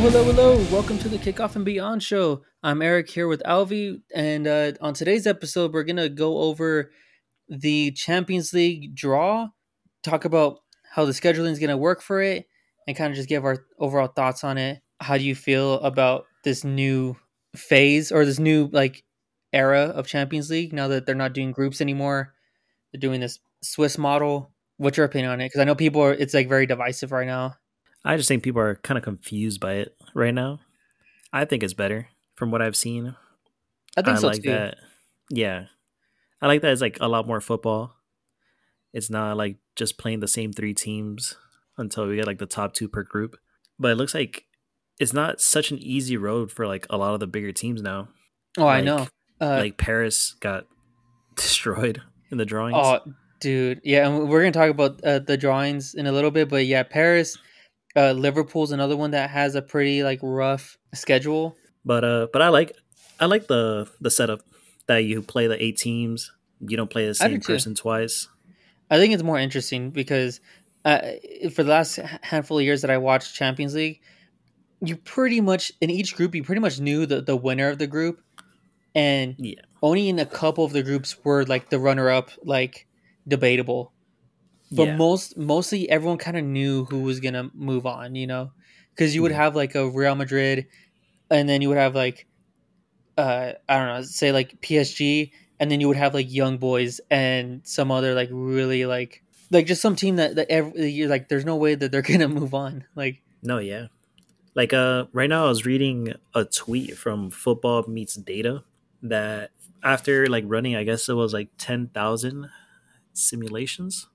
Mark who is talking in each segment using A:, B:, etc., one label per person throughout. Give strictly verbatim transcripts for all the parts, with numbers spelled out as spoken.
A: hello, hello. Welcome to the Kickoff and Beyond show. I'm Eric here with Alvi, and uh, on today's episode, we're going to go over the Champions League draw, talk about how the scheduling is going to work for it, and kind of just give our overall thoughts on it. How do you feel about this new phase or this new like era of Champions League now that they're not doing groups anymore? They're doing this Swiss model. What's your opinion on it? Because I know people are, it's like very divisive right now.
B: I just think people are kind of confused by it right now. I think it's better from what I've seen.
A: I think
B: I
A: so
B: like
A: too.
B: that. Yeah. I like that it's like a lot more football. It's not like just playing the same three teams until we get like the top two per group. But it looks like it's not such an easy road for like a lot of the bigger teams now.
A: Oh, I know.
B: Like
A: Uh,
B: like Paris got destroyed in the drawings.
A: Oh, dude, yeah, and we're gonna talk about uh, the drawings in a little bit, but yeah, Paris, uh, Liverpool's another one that has a pretty like rough schedule.
B: But uh but I like I like the the setup that you play the eight teams. You don't play the
A: I do
B: same
A: too.
B: person twice.
A: I think it's more interesting because uh, for the last handful of years that I watched Champions League, you pretty much in each group you pretty much knew the the winner of the group, and
B: Yeah.
A: only in a couple of the groups were like the runner up like debatable. But
B: Yeah.
A: most mostly everyone kind of knew who was gonna move on, you know, because you would
B: Yeah.
A: have like a Real Madrid, and then you would have like uh I don't know, say like P S G, and then you would have like Young Boys and some other like really like like just some team that that every you're like there's no way that they're gonna move on. Like
B: No, yeah. Like uh right now I was reading a tweet from Football Meets Data that after like running I guess it was like ten thousand simulations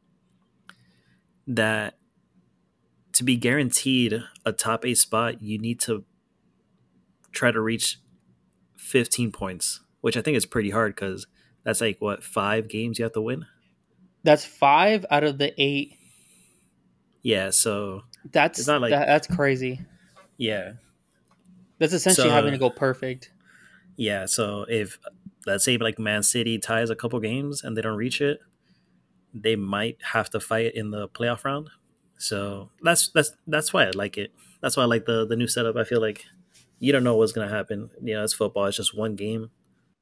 B: that to be guaranteed a top eight spot you need to try to reach fifteen points, which I think is pretty hard cuz that's like what five games you have to win.
A: that's five out of the eight.
B: Yeah, so it's
A: That's
B: not like
A: that, that's crazy.
B: yeah.
A: That's essentially having
B: So
A: to go perfect.
B: yeah, so if let's say like Man City ties a couple games and they don't reach it, they might have to fight in the playoff round. So that's that's that's why I like it. That's why I like the the new setup. I feel like you don't know what's gonna happen. You know, it's football. It's just one game.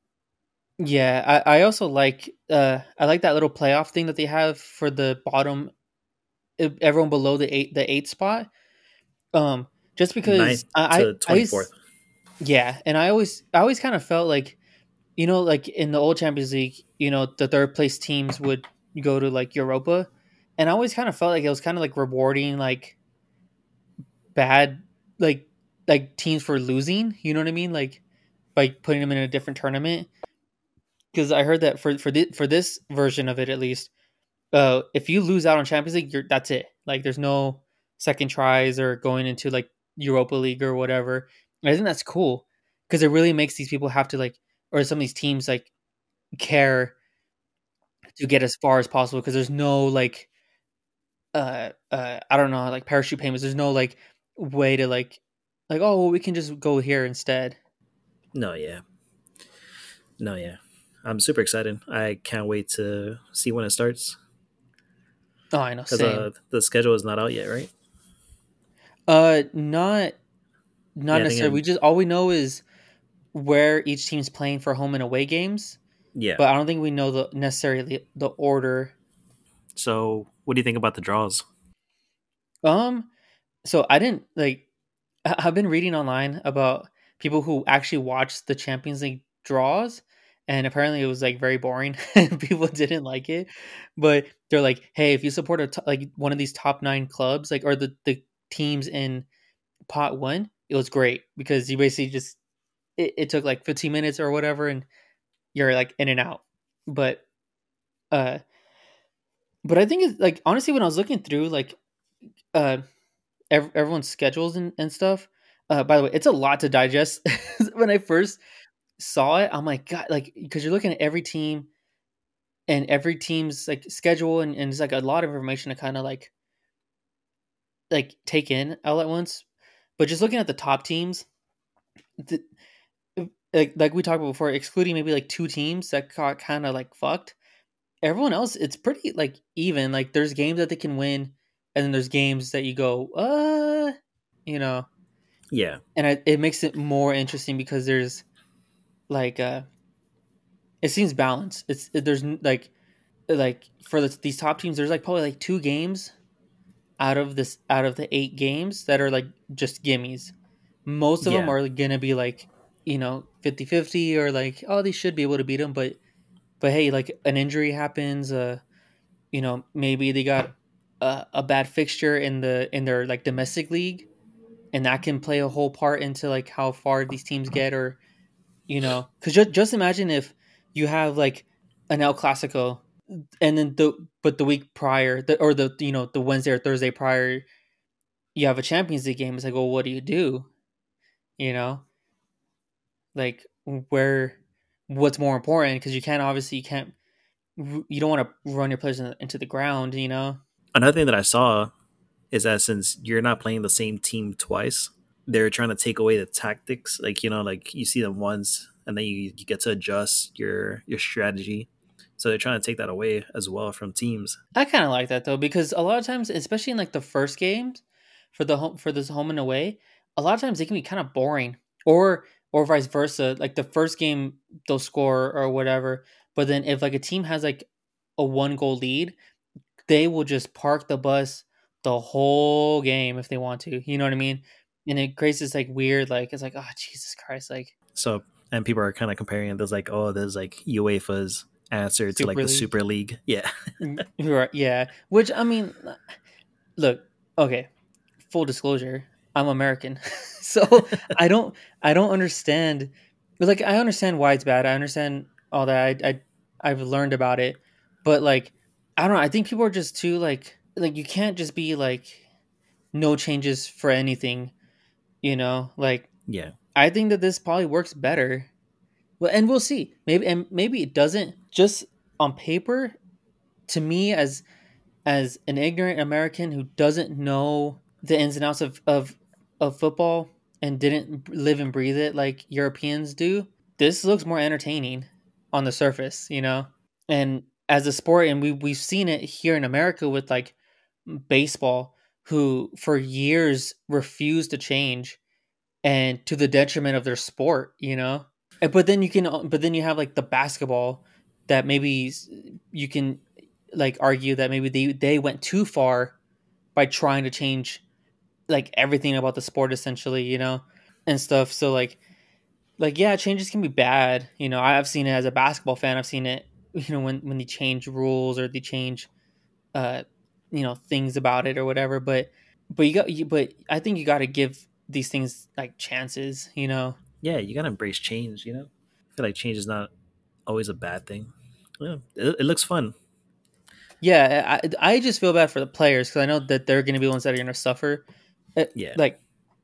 A: Yeah, I, I also like uh I like that little playoff thing that they have for the bottom e- everyone below the eight the eight spot. Um, just because
B: Ninth
A: I
B: to
A: I, I
B: twenty fourth.
A: s- yeah, and I always I always kind of felt like you know like in the old Champions League, you know the third place teams would go to like Europa, and I always kind of felt like it was kind of like rewarding like bad like like teams for losing. You know what I mean? Like by putting them in a different tournament. Because I heard that for for thi- for this version of it at least, uh, if you lose out on Champions League, you're that's it. Like there's no second tries or going into like Europa League or whatever. And I think that's cool because it really makes these people have to like, or some of these teams like care to get as far as possible because there's no like, uh, uh, I don't know, like parachute payments. There's no like way to like, like oh, well, we can just go here instead.
B: No, yeah, no, yeah. I'm super excited. I can't wait to see when it starts
A: Oh, I know,
B: because uh,
A: same.
B: the schedule is not out yet, right?
A: Uh, not not
B: Yeah, I think.
A: necessarily. We
B: In,
A: just all we know is where each team's playing for home and away games,
B: yeah.
A: but I don't think we know the necessarily the order.
B: So, what do you think about the draws?
A: Um, so I didn't like. I- I've been reading online about people who actually watched the Champions League draws, and apparently it was like very boring. and People didn't like it, but they're like, "Hey, if you support a to- like one of these top nine clubs, like or the the teams in pot one, it was great because you basically just it, it took like fifteen minutes or whatever, and you're like in and out." But uh But I think it's like honestly, when I was looking through like uh ev- everyone's schedules and, and stuff. Uh, by the way, it's a lot to digest. When I first saw it, I'm like, God, like because you're looking at every team and every team's like schedule, and, and it's like a lot of information to kind of like like take in all at once. But just looking at the top teams, the, like like we talked about before, excluding maybe like two teams that got kind of like fucked. Everyone else, it's pretty like even. Like there's games that they can win, and then there's games that you go, uh, you know.
B: Yeah,
A: and I, it makes it more interesting because there's like uh it seems balanced. It's there's like like for the, these top teams, there's like probably like two games out of this out of the eight games that are like just gimmies. Most of them
B: yeah,
A: are gonna be like, you know, fifty-fifty or like, oh, they should be able to beat them, but but hey, like an injury happens, uh you know, maybe they got a, a bad fixture in the in their like domestic league, and that can play a whole part into like how far these teams get, or you know, because just just imagine if you have like an El Clasico, and then the but the week prior, the, or the you know the Wednesday or Thursday prior, you have a Champions League game. It's like, well, what do you do? You know, like where what's more important? Because you can't obviously you can't you don't want to run your players in- into the ground. You know.
B: another thing that I saw is that since you're not playing the same team twice, they're trying to take away the tactics. Like, you know, like you see them once and then you, you get to adjust your your strategy. So they're trying to take that away as well from teams.
A: I kind of like that though, because a lot of times, especially in like the first games for the home for this home and away, a lot of times they can be kind of boring, or or vice versa. Like the first game they'll score or whatever, but then if like a team has like a one goal lead, they will just park the bus the whole game if they want to. You know what I mean? And it creates this like weird, like it's like, oh Jesus Christ, like
B: So and people are kind of comparing it. There's like, oh, there's like UEFA's answer to like
A: Super
B: the
A: League.
B: Super League. Yeah.
A: Mm, right, yeah. Which I mean, look, okay, full disclosure, I'm American. So I don't I don't understand, like I understand why it's bad. I understand all that. I, I I've learned about it. But like I don't know, I think people are just too like like you can't just be like no changes for anything, you know? Like
B: Yeah.
A: I think that this probably works better. Well, and we'll see. Maybe and maybe it doesn't, just on paper. To me, as as an ignorant American who doesn't know the ins and outs of, of, of football and didn't live and breathe it like Europeans do, this looks more entertaining on the surface, you know? And as a sport, and we, we've seen it here in America with like baseball, who for years refused to change, and to the detriment of their sport, you know? And- But then you can, but then you have like the basketball that maybe s- you can like argue that maybe they they went too far by trying to change like everything about the sport essentially, you know, and stuff. So like like yeah, changes can be bad. You know, I've seen it as a basketball fan. I've seen it, you know, when when they change rules or they change uh you know things about it or whatever. But but you got you, but I think you got to give these things like chances. You know.
B: Yeah. You got to embrace change, you know? I feel like change is not always a bad thing. Yeah. It, it looks fun.
A: Yeah, I I just feel bad for the players because I know that they're going to be the ones that are going to suffer. Uh,
B: Yeah.
A: Like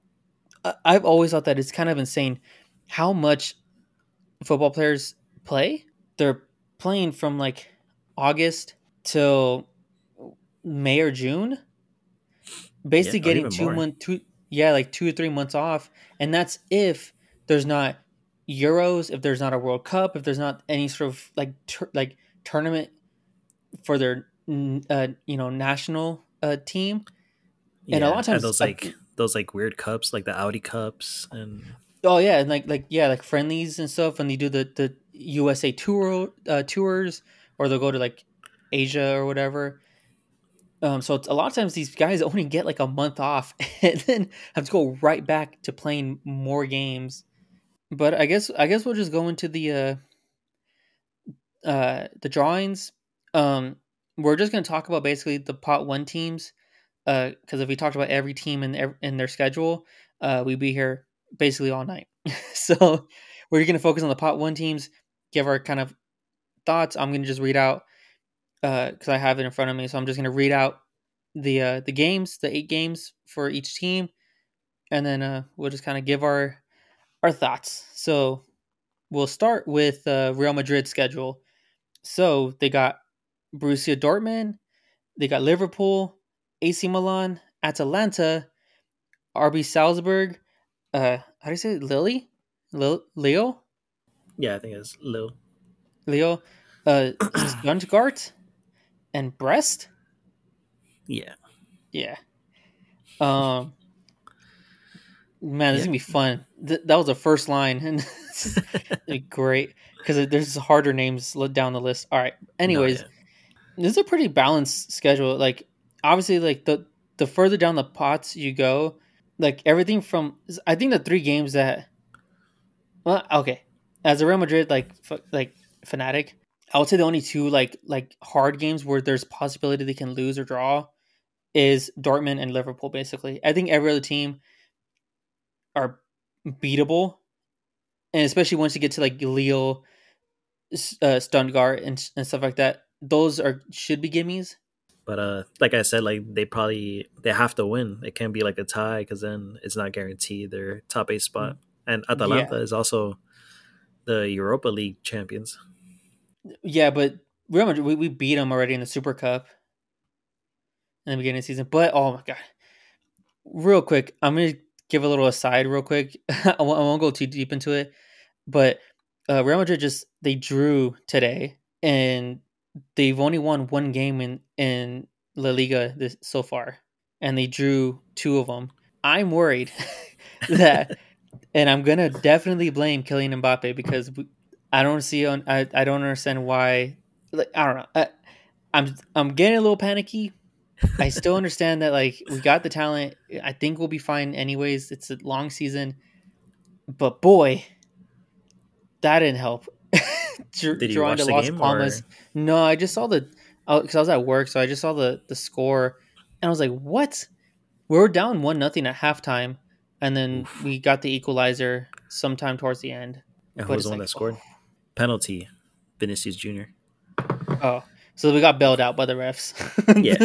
A: I- I've always thought that it's kind of insane how much football players play. They're playing from like August till May or June,
B: Yeah.
A: basically
B: Or
A: getting
B: even
A: two
B: more.
A: month two yeah like two or three months off, and that's if there's not Euros, if there's not a World Cup, if there's not any sort of like tur- like tournament for their n- uh, you know national uh, team, and a lot
B: Yeah.
A: of
B: And
A: times
B: those
A: uh,
B: like, those like weird cups, like the Audi cups. And
A: oh yeah, and like like yeah, like friendlies and stuff when they do the the U S A tour uh, tours, or they'll go to like Asia or whatever. Um, so it's, a lot of times these guys only get like a month off and then have to go right back to playing more games. But I guess I guess we'll just go into the uh uh the drawings. Um, we're just gonna talk about basically the pot one teams. Uh, because if we talked about every team and in, in their schedule, uh, we'd be here basically all night. So we're going to focus on the pot one teams, give our kind of thoughts. I'm going to just read out because uh, I have it in front of me. So I'm just going to read out the uh, the games, the eight games for each team, and then uh, we'll just kind of give our our thoughts. So we'll start with uh, Real Madrid's schedule. So they got Borussia Dortmund, they got Liverpool, A C Milan, Atalanta, R B Salzburg, uh, how do you say it? Lily? Lil- Leo?
B: yeah, I think it's Lil.
A: Leo? Uh, Stuttgart and Brest?
B: Yeah.
A: Yeah. Um, Man, this is
B: Yeah.
A: gonna be fun. Th- that was the first line, and it's gonna be great because there's harder names li- down the list. All right.
B: No,
A: Anyways,
B: yeah.
A: this is a pretty balanced schedule. Like, obviously, like the the further down the pots you go, like everything from I think the three games that well, okay, as a Real Madrid like f- like fanatic, I would say the only two like like hard games where there's possibility they can lose or draw is Dortmund and Liverpool. Basically, I think every other team are beatable, and especially once you get to like Lille, uh, Stuttgart, and, and stuff like that, those are should be gimmies.
B: But uh, like I said, like they probably they have to win. It can't be like a tie because then it's not guaranteed their top eight spot. And Atalanta
A: Yeah,
B: is also the Europa League champions.
A: yeah, but Real Madrid, we, we beat them already in the Super Cup in the beginning of the season. But oh my god, real quick, I'm gonna give a little aside real quick. I won't, I won't go too deep into it, but uh, Real Madrid just they drew today, and they've only won one game in in La Liga this so far, and they drew two of them. I'm worried that, and I'm gonna definitely blame Kylian Mbappe because we, I don't see on I, I don't understand why. Like, I don't know. I, I'm I'm getting a little panicky. I still understand that like we got the talent. I think we'll be fine anyways. It's a long season, but boy, that didn't help. Dr-
B: Did you
A: Drawing
B: watch
A: to
B: the
A: Las
B: game
A: Palmas.
B: or?
A: No, I just saw the because I was at work, so I just saw the the score, and I was like, "What? We were down one nothing at halftime, and then
B: Oof.
A: we got the equalizer sometime towards the end."
B: And who
A: But
B: was the
A: it's
B: one
A: like,
B: that
A: oh,
B: scored? Penalty, Vinicius Junior
A: oh. So we got bailed
B: Oof.
A: out by the refs.
B: Yeah.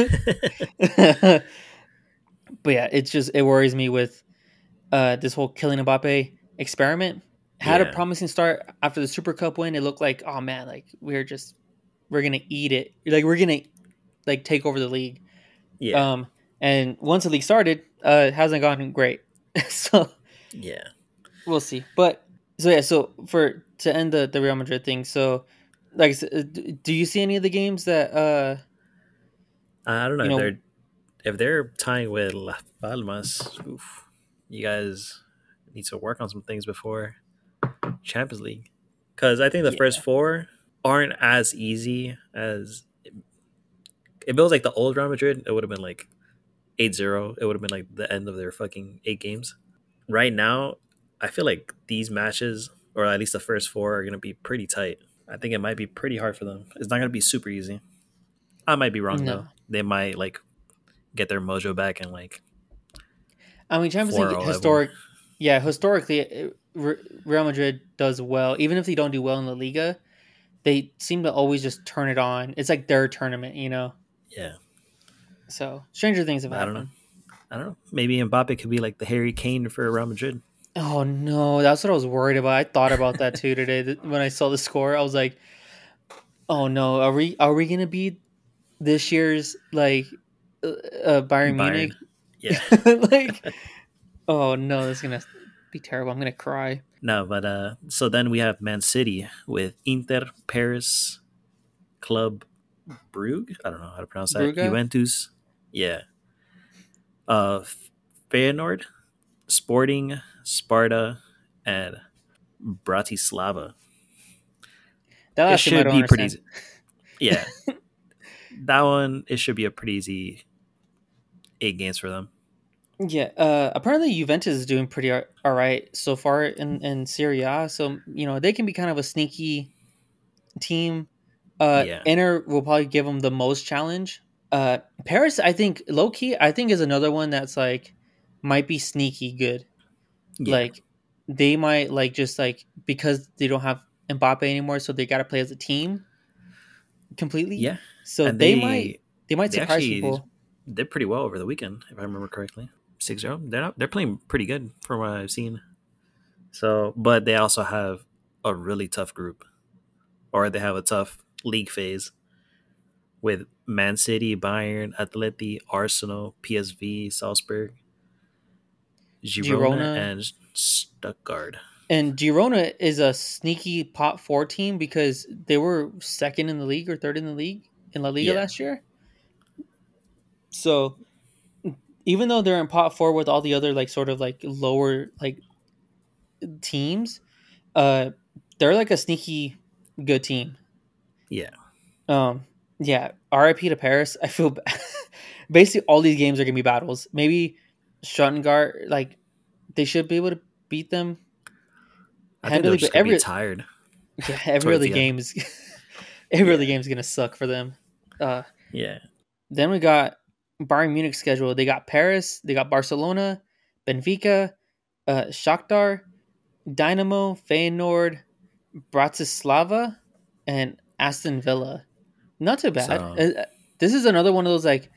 A: But yeah, it's just it worries me with uh, this whole Kylian Mbappe experiment. Had a
B: Yeah.
A: promising start after the Super Cup win. It looked like, oh man, like we're just we're gonna eat it. Like we're gonna like take over the league.
B: Yeah.
A: Um, and once the league started, uh, it hasn't gone great. So
B: Yeah.
A: we'll see. But so yeah, so for to end the the Real Madrid thing, so like, s- uh, d- do you see any of the games that uh
B: I don't know
A: you
B: if
A: know
B: they're if they're tying with Las Palmas. Oof, you guys need to work on some things before Champions League, because I think the first
A: yeah
B: four aren't as easy as if it was like the old Real Madrid. It would have been like eight zero. It would have been like the end of their fucking eight games. Right now, I feel like these matches, or at least the first four, are going to be pretty tight. I think it might be pretty hard for them. It's not going to be super easy. I might be wrong though.
A: no.
B: They might like get their mojo back and like
A: I mean, Champions
B: four
A: League
B: zero everyone.
A: historic, yeah, historically, it- Re- Real Madrid does well. Even if they don't do well in La Liga, they seem to always just turn it on. It's like their tournament, you know.
B: Yeah,
A: So stranger things have
B: I don't know.
A: happened.
B: I don't know. Maybe Mbappe could be like the Harry Kane for Real Madrid.
A: Oh no, that's what I was worried about. I thought about that too today th- when I saw the score. I was like, "Oh no, are we are we gonna be this year's like uh, uh, Bayern
B: Bayern.
A: Munich?"
B: Yeah.
A: Like, oh no, this is gonna be terrible. I'm gonna cry.
B: No, but uh so then we have Man City with Inter, Paris, Club Brugge. I don't know how to pronounce that.
A: Bruga.
B: Juventus. Yeah. Uh Feyenoord, Sporting, Sparta, and Bratislava.
A: That
B: It
A: last team I
B: should
A: don't
B: be pretty
A: understand.
B: easy. Yeah. That one, it should be a pretty easy eight games for them.
A: Yeah, uh, apparently Juventus is doing pretty all all right so far in in Serie A. So you know they can be kind of a sneaky team. Uh,
B: Yeah.
A: Inter will probably give them the most challenge. Uh, Paris, I think, low key, I think is another one that's like might be sneaky good.
B: Yeah.
A: Like they might like just like because they don't have Mbappe anymore, so they got to play as a team completely.
B: Yeah.
A: So
B: And
A: they might
B: they
A: they might
B: they
A: surprise
B: actually
A: people.
B: did pretty well over the weekend, if I remember correctly. six zero. They're not, they're playing pretty good from what I've seen. So, but they also have a really tough group, or they have a tough league phase with Man City, Bayern, Atleti, Arsenal, P S V, Salzburg, Girona,
A: Girona
B: and Stuttgart.
A: And Girona is a sneaky pot four team because they were second in the league or third in the league in La Liga
B: Yeah,
A: last year. So even though they're in pot four with all the other like sort of like lower like teams, uh, they're like a sneaky good team.
B: Yeah.
A: Um, yeah, R I P to Paris. I feel ba- basically all these games are gonna be battles. Maybe Stuttgart, like they should be able to beat them
B: I think they're
A: handily,
B: just
A: but
B: gonna be
A: every
B: tired
A: yeah, every
B: towards
A: other
B: the end.
A: game is every other
B: Yeah.
A: game is gonna suck for them. Uh,
B: Yeah.
A: then we got Bayern Munich schedule. They got Paris, they got Barcelona, Benfica, uh, Shakhtar, Dynamo, Feyenoord, Bratislava, and Aston Villa. Not too bad. Uh,
B: So
A: uh, this is another one of those like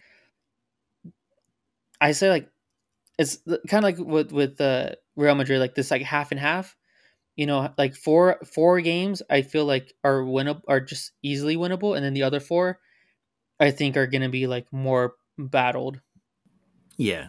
A: I say like it's kind of like with with uh, Real Madrid, like this like half and half. You know, like four four games I feel like are winnable, are just easily winnable, and then the other four I think are going to be like more battled.
B: yeah,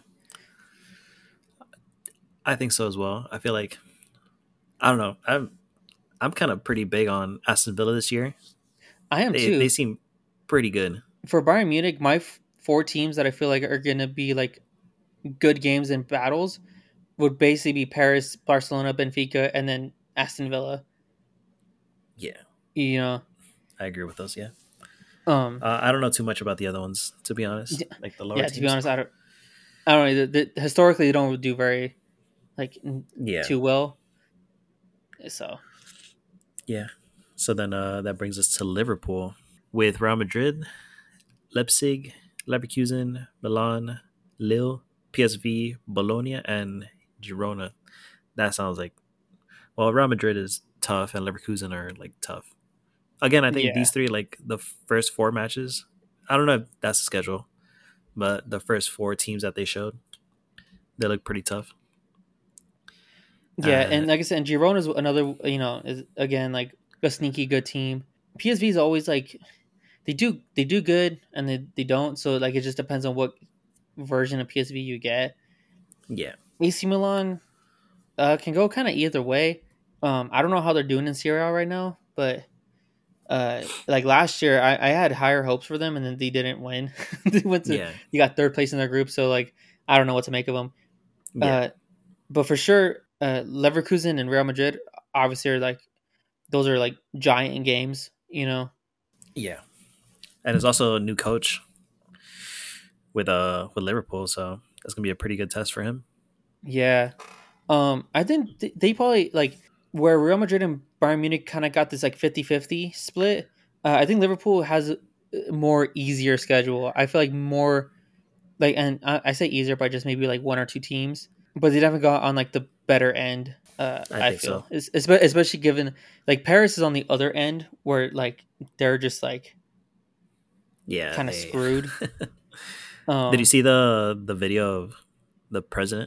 B: I think so as well. I feel like I don't know. I'm I'm kind of pretty big on Aston Villa this year.
A: I am
B: They they
A: too.
B: seem pretty good.
A: For Bayern Munich, my f- four teams that I feel like are going to be like good games and battles would basically be Paris, Barcelona, Benfica, and then Aston Villa.
B: Yeah,
A: You know,
B: I agree with those. Yeah,
A: um,
B: uh, I don't know too much about the other ones to be honest, like the lower
A: yeah. To be
B: teams.
A: honest, I don't. I don't know. The, the, historically, they don't do very like
B: Yeah,
A: too well. So
B: yeah. So then uh, that brings us to Liverpool with Real Madrid, Leipzig, Leverkusen, Milan, Lille, P S V, Bologna, and Girona. That sounds like well, Real Madrid is tough and Leverkusen are like tough. Again, I think
A: yeah,
B: these three, like the first four matches, I don't know if that's the schedule, but the first four teams that they showed, they look pretty tough.
A: yeah,
B: Uh,
A: and like I said, and Girona is another. You know, is again like a sneaky good team. P S V is always like they do they do good and they, they don't. So like it just depends on what version of P S V you get.
B: yeah,
A: A C Milan uh, can go kind of either way. Um, I don't know how they're doing in Serie A right now, but uh, like last year, I, I had higher hopes for them, and then they didn't win. They went to
B: yeah,
A: they got third place in their group, so like I don't know what to make of them.
B: yeah,
A: Uh, but for sure, uh, Leverkusen and Real Madrid obviously are like those are like giant games, you know.
B: yeah. And there's also a new coach with uh with Liverpool, so that's gonna be a pretty good test for him.
A: Yeah. Um, I think th- they probably like where Real Madrid and Bayern Munich kind of got this like fifty-fifty split. Uh, I think Liverpool has a more easier schedule. I feel like more like, and I, I say easier by just maybe like one or two teams, but they definitely got on like the better end. Uh,
B: I
A: I
B: think so.
A: feel, es- espe- especially given like Paris is on the other end where like they're just like
B: Yeah,
A: kind of
B: they.
A: screwed.
B: Did you
A: Um,
B: see the the video of the president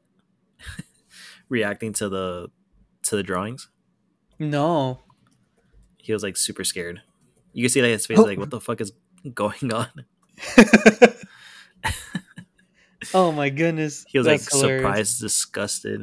B: reacting to the to the drawings?
A: no.
B: He was like super scared. You can see like his face, like what the fuck is going on?
A: Oh my goodness,
B: He was
A: that's
B: like
A: hilarious.
B: surprised, disgusted.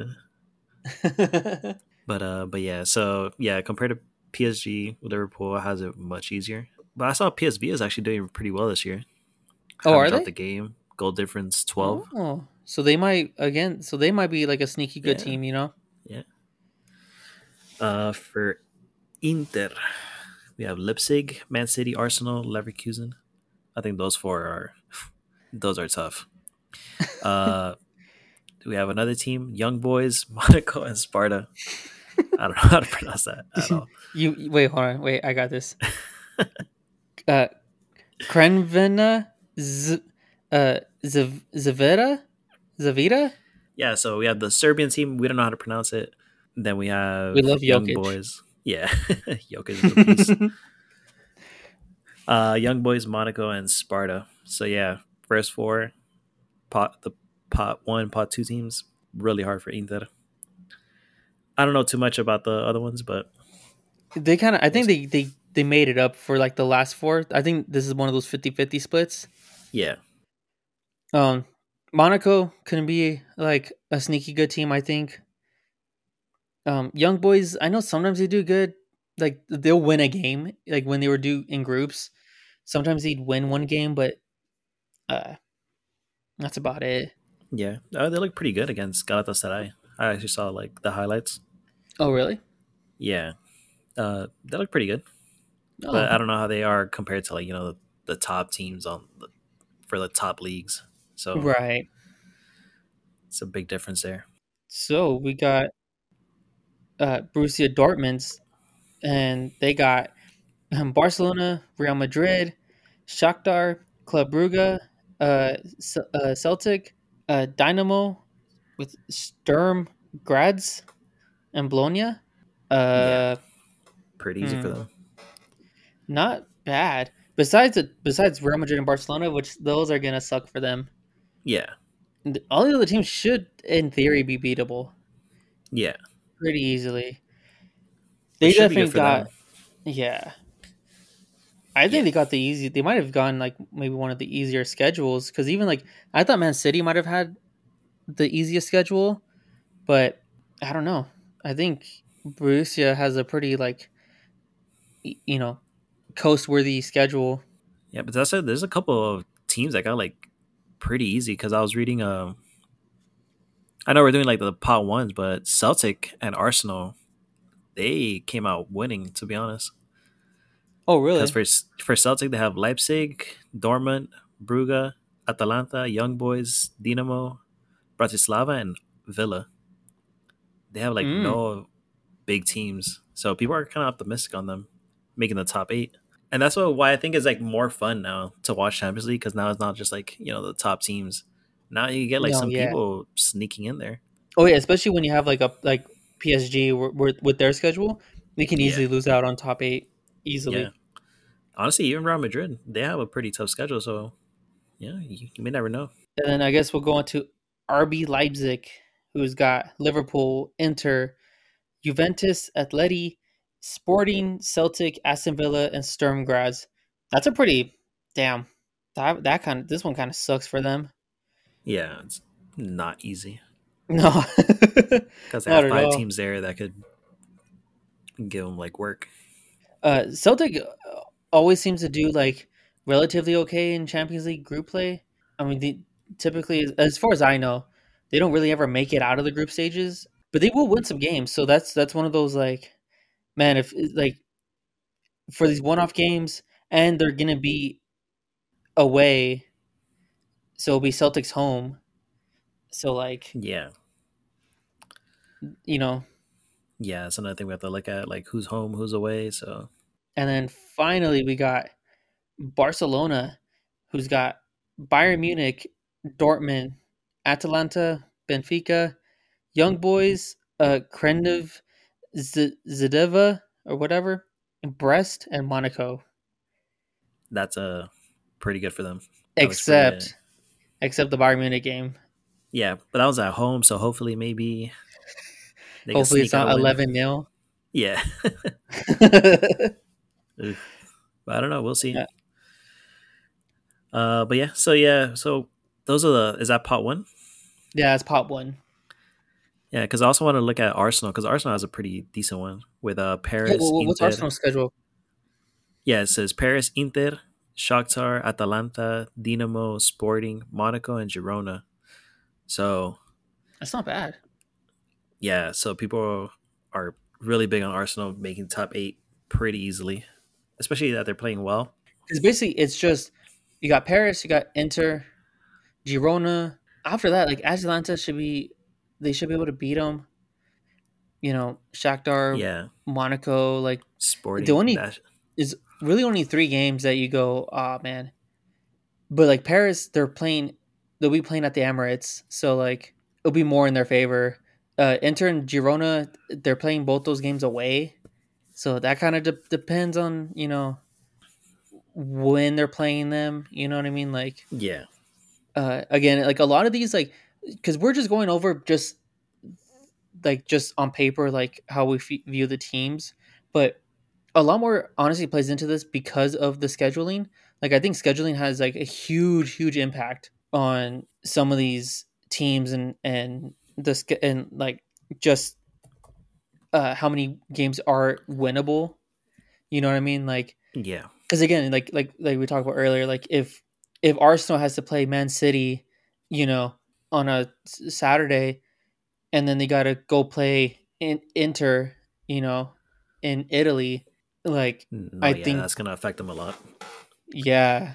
B: But uh, but yeah. So yeah, compared to P S G, Liverpool has it much easier. But I saw P S V is actually doing pretty well this year.
A: Oh,
B: Haven't
A: are
B: dropped the
A: they?
B: game. Goal difference twelve.
A: Oh, so they might again. So they might be like a sneaky good
B: Yeah,
A: team, you know?
B: yeah. Uh, for Inter, we have Leipzig, Man City, Arsenal, Leverkusen. I think those four are those are tough. Uh, we have another team: Young Boys, Monaco, and Sparta. I don't know how to pronounce that at all.
A: you you- wait, hold on, wait, I got this. Uh, Krenvena, Z, uh, Zav, Zavita, Zavita.
B: Yeah, so we have the Serbian team. We don't know how to pronounce it. Then we
A: We
B: have
A: love
B: Young
A: Jokic.
B: Boys. Yeah, Jokic is a beast. Uh, Young Boys, Monaco, and Sparta. So yeah, first four pot the pot one, pot two teams really hard for Inter. I don't know too much about the other ones, but
A: They kind of, I
B: we'll
A: think
B: see.
A: they they they made it up for like the last four. I think this is one of those fifty-fifty splits.
B: Yeah,
A: Um, Monaco can be like a sneaky good team. I think. Um, Young Boys, I know sometimes they do good. Like they'll win a game, like when they were do in groups. Sometimes they'd win one game, but uh, that's about it.
B: Yeah, uh, they look pretty good against Galatasaray. I actually saw like the highlights.
A: Oh, really?
B: Yeah, uh, they look pretty good, but
A: Oh,
B: I don't know how they are compared to like you know the, the top teams on the, for the top leagues. So
A: right.
B: it's a big difference there.
A: So we got uh, Borussia Dortmund's, and they got um, Barcelona, Real Madrid, Shakhtar, Club Brugge, uh, C- uh, Celtic, uh, Dynamo with Sturm Graz and Bologna.
B: Yeah,
A: Uh,
B: pretty easy for
A: hmm,
B: them.
A: not bad. Besides it, besides Real Madrid and Barcelona, which those are gonna suck for them.
B: Yeah,
A: th- All the other teams should, in theory, be beatable
B: yeah,
A: pretty easily. They
B: which should be
A: definitely
B: good for
A: got,
B: them.
A: yeah. I think
B: Yeah,
A: they got the easy. They might have gone like maybe one of the easier schedules because even like I thought Man City might have had the easiest schedule, but I don't know. I think Borussia has a pretty like y- you know coast worthy schedule.
B: yeah, but that's it. There's a couple of teams that got like pretty easy because I was reading. Um, I know we're doing like the pot ones, but Celtic and Arsenal they came out winning. To be honest,
A: Oh,
B: because
A: really?
B: for for Celtic they have Leipzig, Dortmund, Brugge, Atalanta, Young Boys, Dinamo, Bratislava, and Villa. They have like
A: Mm.
B: no big teams, so people are kind of optimistic on them making the top eight. And that's what, why I think it's like more fun now to watch Champions League because now it's not just like you know the top teams. Now you get like
A: No,
B: some
A: yeah.
B: people sneaking in there.
A: Oh, yeah. Especially when you have like a like P S G where, where, with their schedule, they can
B: Yeah,
A: easily lose out on top eight
B: yeah.
A: easily.
B: Honestly, even Real Madrid, they have a pretty tough schedule. So yeah, you, you may never know.
A: And then I guess we'll go on to R B Leipzig, who's got Liverpool, Inter, Juventus, Atleti, Sporting, Celtic, Aston Villa, and Sturm Graz. That's a pretty damn. That that kind of this one kind of sucks for them.
B: Yeah, it's not easy
A: No,
B: because they
A: not
B: have
A: at
B: five
A: all.
B: teams there that could give them like work.
A: Uh, Celtic uh, always seems to do like relatively okay in Champions League group play. I mean, the, typically, as far as I know, they don't really ever make it out of the group stages, but they will win some games. So that's that's one of those like, man, if like for these one-off games, and they're gonna be away, so it'll be Celtics home. So like,
B: Yeah,
A: you know,
B: yeah, that's another thing we have to look at, like who's home, who's away. So
A: and then finally we got Barcelona, who's got Bayern Munich, Dortmund, Atalanta, Benfica, Young Boys, uh, Krenov, Z- Zideva or whatever, and Brest and Monaco.
B: that's a uh, pretty good for them. That looks pretty good.
A: Except, except the Bayern Munich game.
B: Yeah, but that was at home, so hopefully maybe they can
A: Hopefully, it's
B: sneak out a
A: not
B: win.
A: eleven nil.
B: Yeah, Ugh. But I don't know. We'll see.
A: Yeah,
B: Uh, but yeah, so yeah, so those are the is that pot one?
A: it's pop one.
B: Yeah, because I also want to look at Arsenal because Arsenal has a pretty decent one with uh
A: Yeah,
B: Paris,
A: what's
B: Inter.
A: Arsenal's schedule?
B: Yeah, it says Paris, Inter, Shakhtar, Atalanta, Dinamo, Sporting, Monaco, and Girona. So
A: That's not bad.
B: yeah, so people are really big on Arsenal making top eight pretty easily, especially that they're playing well.
A: Because basically, it's just you got Paris, you got Inter, Girona. After that, like Atalanta should be, they should be able to beat them. You know, Shakhtar,
B: Yeah,
A: Monaco. Like the
B: Sporting
A: only
B: that.
A: is really only three games that you go, oh man. But like Paris, they're playing, they'll be playing at the Emirates, so like it'll be more in their favor. Uh, Inter and Girona, they're playing both those games away, so that kind of de- depends on you know when they're playing them. You know what I mean? Like
B: Yeah,
A: uh, again, like a lot of these, like because we're just going over just like just on paper, like how we f- view the teams, but a lot more honestly plays into this because of the scheduling. Like I think scheduling has like a huge, huge impact on some of these teams and and the sch- and like just uh, how many games are winnable. You know what I mean? Like
B: yeah,
A: because again, like like like we talked about earlier, like if if Arsenal has to play Man City, you know. on a s- Saturday, and then they got to go play in Inter, you know, in Italy. Like,
B: No,
A: I
B: yeah,
A: think,
B: that's gonna affect them a lot.
A: yeah.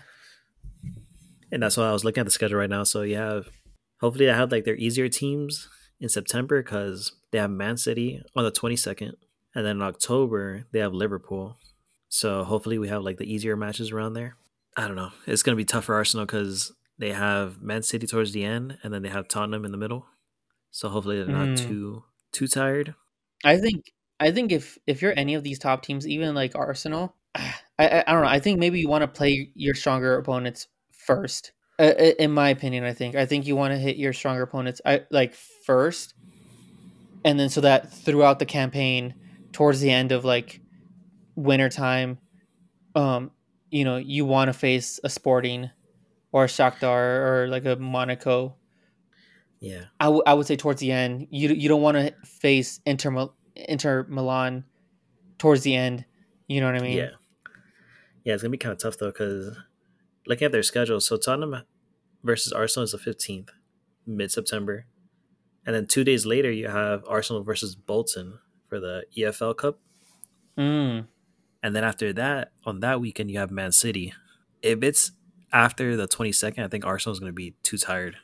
B: And that's why I was looking at the schedule right now. So you have, hopefully, they have like their easier teams in September because they have Man City on the twenty-second, and then in October they have Liverpool. So hopefully we have like the easier matches around there. I don't know. It's gonna be tough for Arsenal because they have Man City towards the end, and then they have Tottenham in the middle. So hopefully they're not
A: Mm.
B: too too tired.
A: I think I think if if you're any of these top teams, even like Arsenal, I I, I don't know. I think maybe you want to play your stronger opponents first. Uh, i- in my opinion, I think I think you want to hit your stronger opponents I like first, and then so that throughout the campaign, towards the end of like winter time, um, you know, you want to face a Sporting or a Shakhtar or like a Monaco.
B: Yeah,
A: I, w- I would say towards the end, you you don't want to face Inter Mil- Inter Milan towards the end. You know what I mean?
B: yeah, yeah. It's gonna be kind of tough though because looking at their schedule, so Tottenham versus Arsenal is the fifteenth, mid September, and then two days later you have Arsenal versus Bolton for the E F L Cup,
A: Mm,
B: and then after that, on that weekend you have Man City. If it's after the twenty second, I think Arsenal's gonna be too tired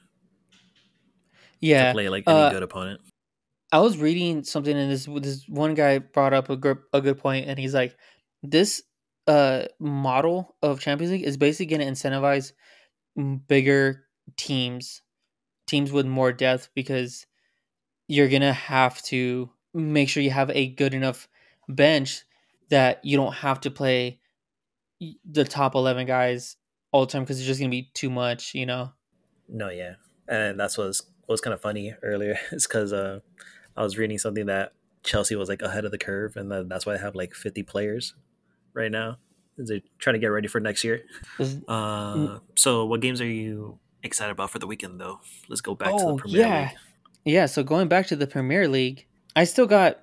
B: to
A: yeah.
B: play like any
A: Uh,
B: good opponent.
A: I was reading something, and this this one guy brought up a good a good point, and he's like, this uh model of Champions League is basically going to incentivize m- bigger teams, teams with more depth, because you're gonna have to make sure you have a good enough bench that you don't have to play y- the top eleven guys all the time because it's just gonna be too much, you know.
B: No, yeah, and that's what was what was kind of funny earlier. It's because uh, I was reading something that Chelsea was like ahead of the curve, and then that's why they have like fifty players right now. They're trying to get ready for next year.
A: 'Cause- n-
B: Uh, so what games are you excited about for the weekend, though? Let's go back to the
A: oh
B: Premier
A: yeah,
B: League.
A: yeah. So going back to the Premier League, I still got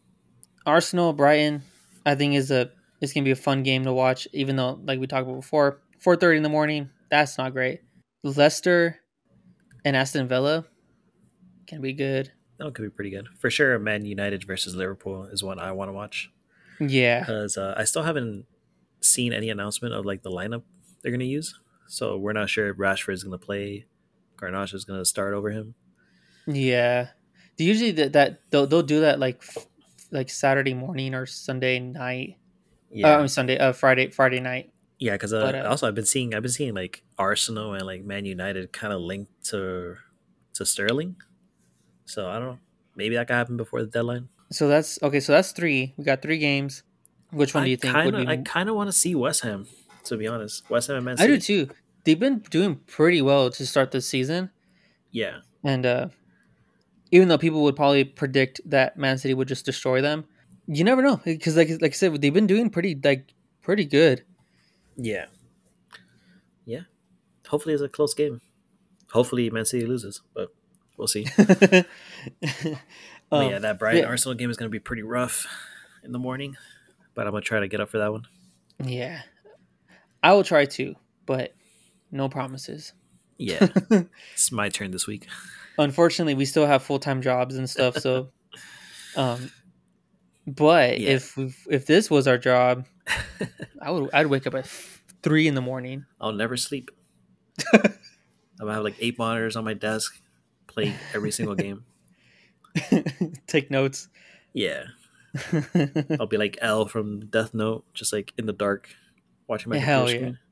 A: Arsenal Brighton. I think is a it's gonna be a fun game to watch, even though like we talked about before, four thirty in the morning. That's not great. Leicester and Aston Villa can be good.
B: That one could be pretty good for sure. Man United versus Liverpool is one I want to watch
A: Yeah,
B: because uh, I still haven't seen any announcement of like the lineup they're going to use. So we're not sure if Rashford is going to play, Garnacho is going to start over him.
A: yeah. They usually that that they'll they'll do that like f- like Saturday morning or Sunday night. Uh, I
B: Yeah,
A: mean Sunday, uh, Friday, Friday night.
B: yeah. Because
A: But
B: uh,
A: uh,
B: also I've been seeing I've been seeing like Arsenal and like Man United kind of linked to to Sterling. So I don't know. Maybe that could happen before the deadline.
A: so that's okay. So that's three. We got three games. Which one do
B: I
A: you think would
B: kind of
A: be?
B: I
A: m-
B: kind of want to see West Ham, to be honest. West Ham and Man
A: I do
B: City.
A: too. They've been doing pretty well to start the season,
B: Yeah,
A: and uh, even though people would probably predict that Man City would just destroy them, you never know because like like I said, they've been doing pretty like pretty good.
B: yeah, yeah. Hopefully it's a close game. Hopefully Man City loses, but we'll see. But
A: um,
B: yeah, that Brighton
A: yeah,
B: Arsenal game is going to be pretty rough in the morning, but I'm going to try to get up for that one.
A: yeah. I will try to, but no promises.
B: Yeah, it's my turn this week.
A: Unfortunately, we still have full time jobs and stuff. So, um, but
B: Yeah.
A: if we if this was our job, I would I'd wake up at three in the morning.
B: I'll never sleep. I'm going to have like eight monitors on my desk, play every single game.
A: Take notes.
B: Yeah. I'll be like L from Death Note, just like in the dark, watching my computer
A: Hell yeah.
B: screen.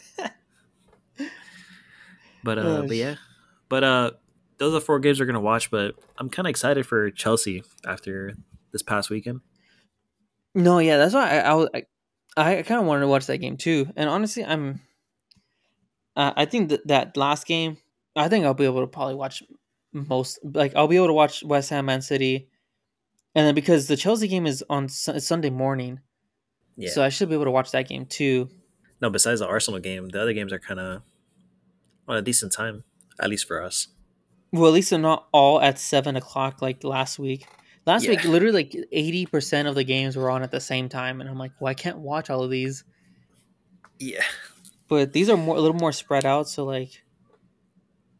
B: But uh,
A: Oh,
B: but yeah,
A: sh-
B: but uh, those are four games we're gonna watch. But I'm kind of excited for Chelsea after this past weekend.
A: no, yeah, that's why I I, was- I, I kind of wanted to watch that game too. And honestly, I'm uh, I think that that last game, I think I'll be able to probably watch most. Like I'll be able to watch West Ham Man City, and then because the Chelsea game is on Su- Sunday morning,
B: Yeah.
A: so I should be able to watch that game too.
B: No, besides the Arsenal game, the other games are kind of on a decent time, at least for us.
A: Well, at least they're not all at seven o'clock like last week. Last
B: Yeah.
A: week, literally like eighty percent of the games were on at the same time, and I'm like, well, I can't watch all of these.
B: Yeah.
A: But these are more a little more spread out, so like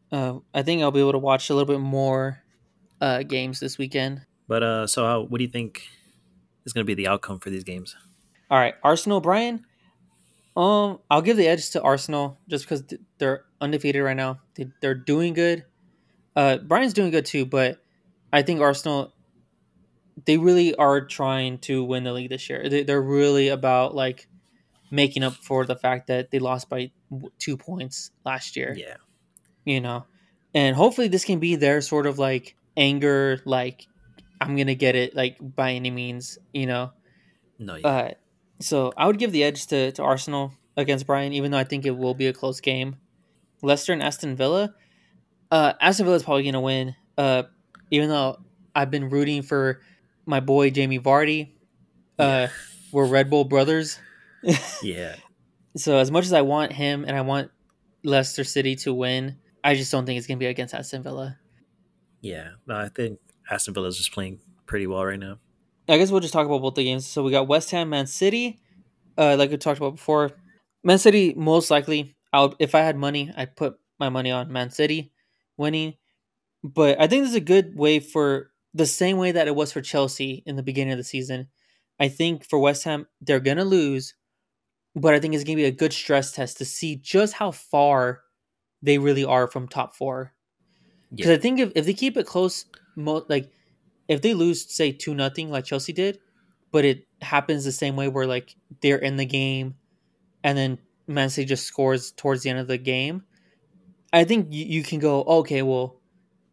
A: Uh, I think I'll be able to watch a little bit more uh, games this weekend.
B: But uh, so how, what do you think is going to be the outcome for these games?
A: All right, Arsenal, Brian. Um, I'll give the edge to Arsenal just because they're undefeated right now. They, they're doing good. Uh, Brian's doing good too, but I think Arsenal, they really are trying to win the league this year. They, they're really about like making up for the fact that they lost by two points last year.
B: Yeah.
A: You know, and hopefully this can be their sort of like anger, like I'm gonna get it, like by any means. You know,
B: No. Yeah.
A: uh, so I would give the edge to to Arsenal against Brian, even though I think it will be a close game. Leicester and Aston Villa. Uh, Aston Villa is probably gonna win. Uh, even though I've been rooting for my boy Jamie Vardy.
B: Yeah.
A: Uh, we're Red Bull brothers.
B: Yeah.
A: So as much as I want him and I want Leicester City to win, I just don't think it's gonna be against Aston Villa.
B: Yeah. No, I think Aston Villa is just playing pretty well right now.
A: I guess we'll just talk about both the games. So we got West Ham, Man City. Uh, like we talked about before, Man City most likely. I'll if I had money, I'd put my money on Man City winning. But I think this is a good way for the same way that it was for Chelsea in the beginning of the season. I think for West Ham, they're gonna lose, but I think it's gonna be a good stress test to see just how far they really are from top four. Because
B: Yeah.
A: I think if, if they keep it close, mo- like if they lose, say two nothing like Chelsea did, but it happens the same way where like they're in the game and then Man City just scores towards the end of the game. I think you, you can go, okay, well,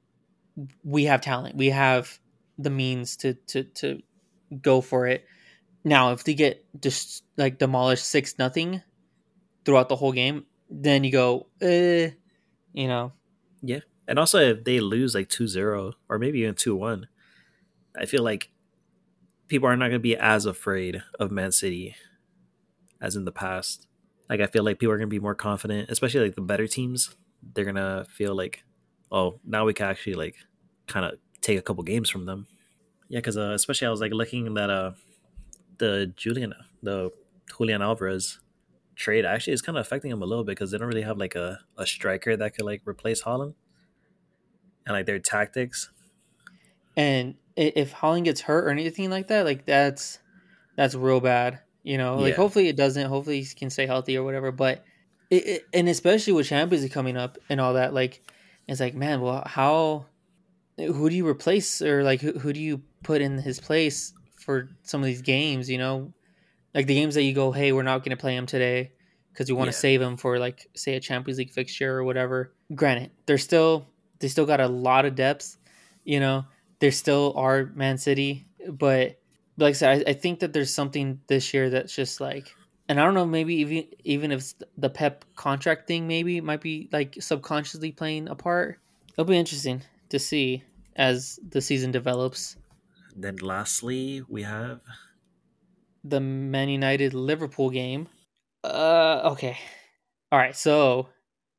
A: we have talent, we have the means to to to go for it. Now, if they get just like demolished six nothing throughout the whole game, then you go, eh, you know,
B: Yeah. And also, if they lose like two zero or maybe even two one, I feel like people are not going to be as afraid of Man City as in the past. Like, I feel like people are going to be more confident, especially like the better teams. They're going to feel like, oh, now we can actually like kind of take a couple games from them. Yeah, because uh, especially I was like looking at uh, the Julian, the Julian Alvarez trade actually is kind of affecting them a little bit because they don't really have like a, a striker that could like replace Holland and like their tactics.
A: and if Holland gets hurt or anything like that, like that's that's real bad. You know, like
B: Yeah,
A: hopefully it doesn't. Hopefully he can stay healthy or whatever. But it, it, and especially with Champions League coming up and all that, like it's like, man, well, how who do you replace or like who, who do you put in his place for some of these games? You know, like the games that you go, hey, we're not going to play him today because we want to
B: yeah,
A: save him for like say a Champions League fixture or whatever. Granted, they're still they still got a lot of depth. You know, they still are Man City, but like I said, I, I think that there's something this year that's just like, and I don't know, maybe even even if the Pep contract thing maybe might be like subconsciously playing a part. It'll be interesting to see as the season develops.
B: then lastly, we have
A: The Man United Liverpool game. Uh, okay, all right. So,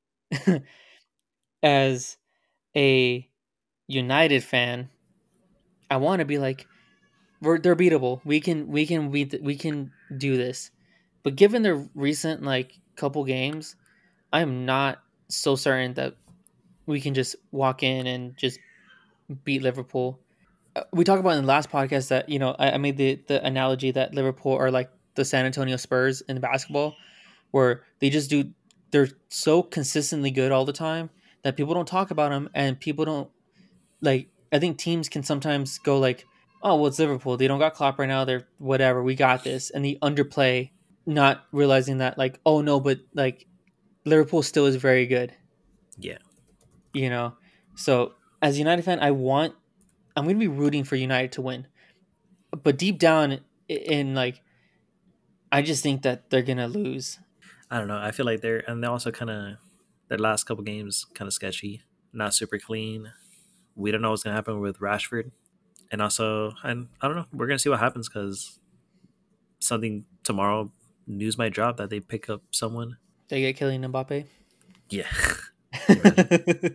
A: as a United fan, I want to be like, we're they're beatable. We can we can beat we can do this. But given their recent like couple games, I am not so certain that we can just walk in and just beat Liverpool. Uh, We talked about in the last podcast that you know I, I made the the analogy that Liverpool are like the San Antonio Spurs in basketball, where they just do they're so consistently good all the time that people don't talk about them and people don't like. I think teams can sometimes go like, oh well, it's Liverpool. They don't got Klopp right now. They're whatever. We got this, and they underplay, not realizing that like, oh no, but like Liverpool still is very good.
B: yeah.
A: You know, so as a United fan, I want I'm going to be rooting for United to win, but deep down in like, I just think that they're going to lose.
B: I don't know. I feel like they're and they also kind of their last couple games kind of sketchy, not super clean. We don't know what's gonna happen with Rashford, and also and I don't know. We're gonna see what happens because something tomorrow news might drop that they pick up someone.
A: They get Kylian Mbappe.
B: Yeah, can you imagine?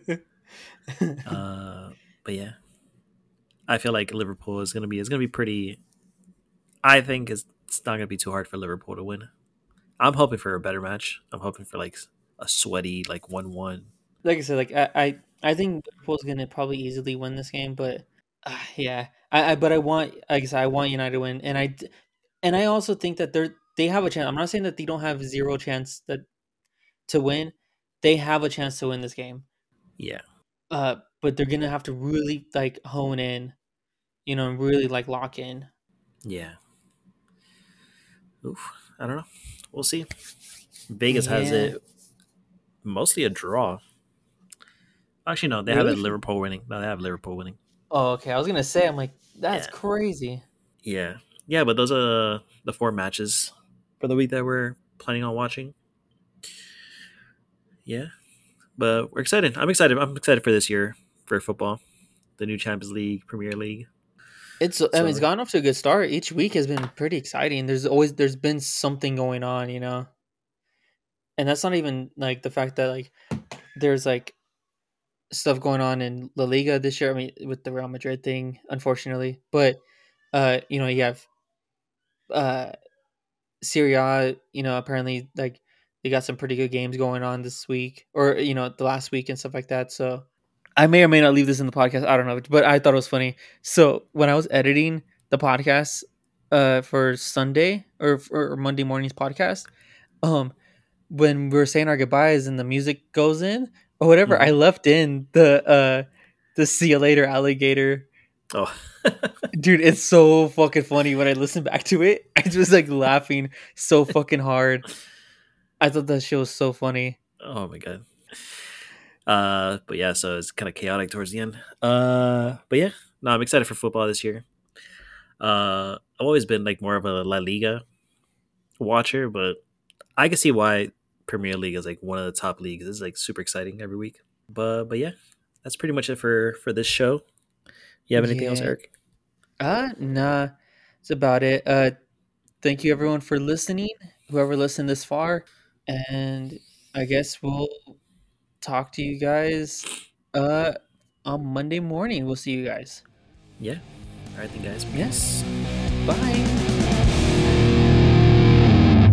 B: Uh, but yeah, I feel like Liverpool is gonna be is gonna be pretty. I think it's, it's not gonna be too hard for Liverpool to win. I'm hoping for a better match. I'm hoping for like a sweaty like one one.
A: like I said, like I I, I think Liverpool's gonna probably easily win this game, but uh, yeah, I, I but I want like I said, I want United to win, and I d- and I also think that they're they have a chance. I'm not saying that they don't have zero chance that to win. They have a chance to win this game.
B: Yeah,
A: Uh, but they're gonna have to really like hone in, you know, and really like lock in.
B: yeah. Oof, I don't know. We'll see. Vegas has
A: Yeah,
B: it mostly a draw. Actually, no, they have it
A: really?
B: Liverpool winning. No, they have Liverpool winning.
A: Oh, okay. I was gonna say, I'm like, that's
B: Yeah,
A: crazy.
B: yeah, yeah. But those are the four matches for the week that we're planning on watching. Yeah, but we're excited. I'm excited. I'm excited for this year for football, the new Champions League, Premier League.
A: It's I mean, it's
B: So
A: gotten off to a good start. Each week has been pretty exciting. There's always there's been something going on, you know. And that's not even like the fact that like there's like stuff going on in La Liga this year. I mean, with the Real Madrid thing, unfortunately, but uh, you know, you have uh Serie A, you know, apparently like they got some pretty good games going on this week or you know, the last week and stuff like that. So I may or may not leave this in the podcast. I don't know, but I thought it was funny. So when I was editing the podcast uh for Sunday or for Monday morning's podcast, um when we were saying our goodbyes and the music goes in or whatever,
B: mhm.
A: I left in the uh the see you later alligator.
B: Oh,
A: Dude, it's so fucking funny when I listen back to it. I just like laughing so fucking hard. I thought that shit was so funny.
B: oh my god. Uh, but yeah, so it's kind of chaotic towards the end. Uh, but yeah, no, I'm excited for football this year. Uh, I've always been like more of a La Liga watcher, but I can see why Premier League is like one of the top leagues. It's like super exciting every week. But but yeah, that's pretty much it for for this show. You have anything else,
A: Yeah.
B: Eric?
A: Uh nah. It's about it. Uh thank you everyone for listening. Whoever listened this far. And I guess we'll talk to you guys uh on Monday morning. We'll see you guys.
B: Yeah. All right, then, guys.
A: Yeah.
B: Peace.
A: Bye.